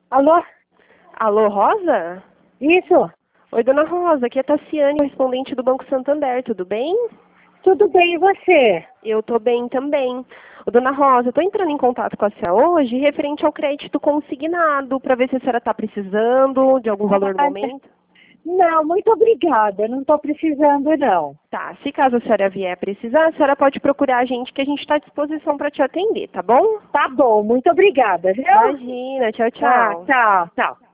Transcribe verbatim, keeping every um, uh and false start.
Alô? Alô, Rosa? Isso? Oi, dona Rosa, aqui é a Tassiane, correspondente do Banco Santander, tudo bem? Tudo bem, e você? Eu tô bem também. Ô, dona Rosa, eu tô entrando em contato com a senhora hoje referente ao crédito consignado, para ver se a senhora está precisando de algum valor no Ah, momento. não, muito obrigada. Não estou precisando, não. Tá, se caso a senhora vier precisar, a senhora pode procurar a gente que a gente está à disposição para te atender, tá bom? Tá bom, muito obrigada, viu? Imagina, tchau, Tá, tchau. tchau, tchau.